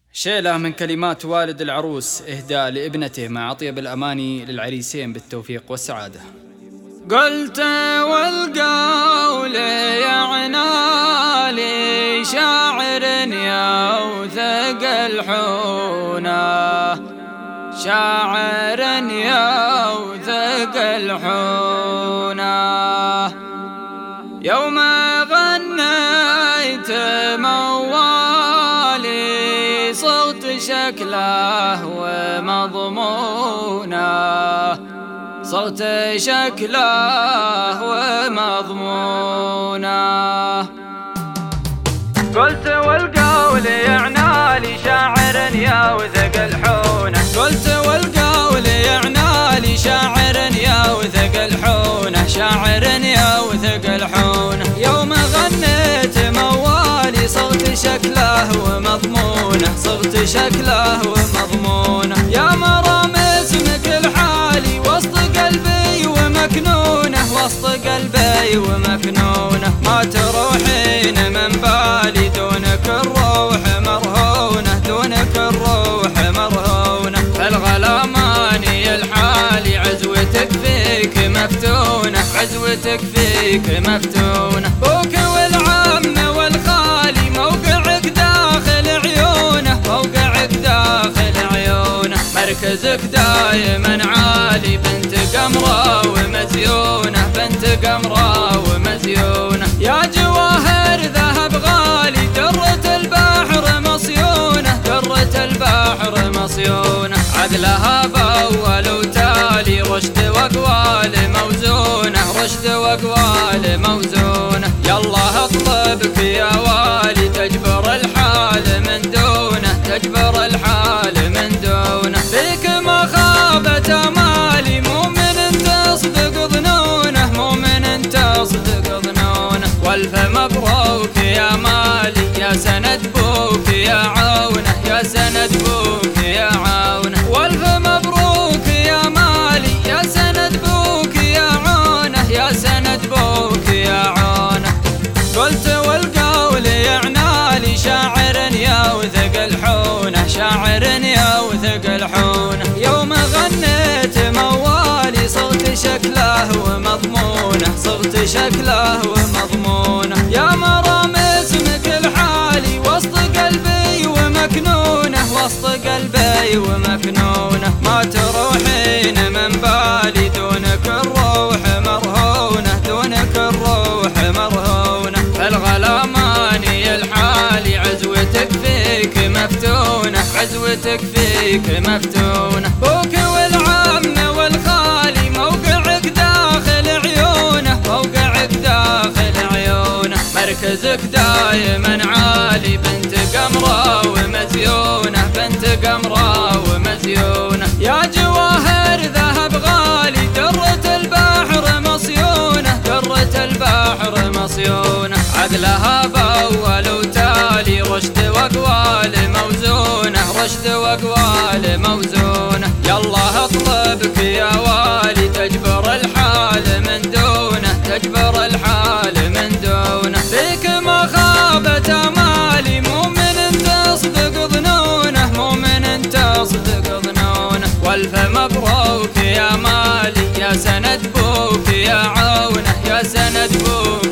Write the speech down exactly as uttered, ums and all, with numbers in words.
شيلة من كلمات والد العروس إهداء لابنته مع أطيب الأماني للعريسين بالتوفيق والسعادة. قلت والقول يعنالي شاعر يوثق الحونة، شاعر يوثق الحونة. يوم غنيت موالي صوت شكله ومضمونه، صوت شكله ومضمونه. قلت والقول يعنالي شاعر يوثق الحونة، قلت والقول يعنالي شاعر يوثق الحونة، شاعر يوثق الحونة. يوم غنيت موالي صوت شكله ومضمونه، صوت شكله ومضمونه. يا مرام اسمك الحالي وسط قلبي ومكنونه، وسط قلبي ومكنونه. ما تروحين من بالي دونك الروح مرهونة، دونك الروح مرهونة. فالغلاماني الحالي عزوتك فيك مفتونة، عزوتك فيك مفتونة. بوك والعم والخالي موقعك داخل عيونه، موقعك داخل عيونه. مركزك دايما عالي بنت قمرة ومزيونة، بنت قمرة ومزيونة. يا جواهر ذهب غالي درة البحر مصيونة، درة البحر مصيونة. عدلها بأول وتالي رشد وأقوال موزونة، رشد وأقوال موزونة. يالله اطلبك يا والي تجبر الحال من دونه، تجبر الحال من دونه. فيك ما خابت امالي مؤمن تصدق ظنونه، مؤمن تصدق ظنونه. والف مبروك يا مالي يا سند بوك يا عونه، يا سند بوك يا عونه. والف مبروك يا مالي يا سند بوك يا عونه، يا سند بوك يا عونه. قلت والقول يعنالي شاعر يوثق الحونة، شاعر يوثق الحونة. يوم غنيت موالي صوت شكله ومضمونه، صوت شكله ومضمونه. يا مرام اسمك الحالي وسط قلبي ومكنونه، وسط قلبي ومكنونه. ما تروحين من بالي دونك الروح مرهونة، دونك الروح مرهونة. فالغلاماني الحالي عزوتك فيك مفتونة، عزوتك فيك مفتونة. بوك والعم والخالي موقعك داخل عيونه، موقعك داخل عيونه. مركزك دايما عالي بنت قمرة ومزيونة، بنت قمرة ومزيونة. يا جواهر ذهب غالي درة البحر مصيونة، درة البحر مصيونة. عدلها بأول وتالي رشد وأقوال موزونة، رشد وأقوال موزونة. يالله اطلبك يا والي تجبر الحال من دونه، تجبر الحال من دونه. فيك ما خابت امالي مؤمن تصدق ظنونه، مؤمن تصدق ظنونه. والف مبروك يا مالي يا سند بوك يا عونه، يا سند بوك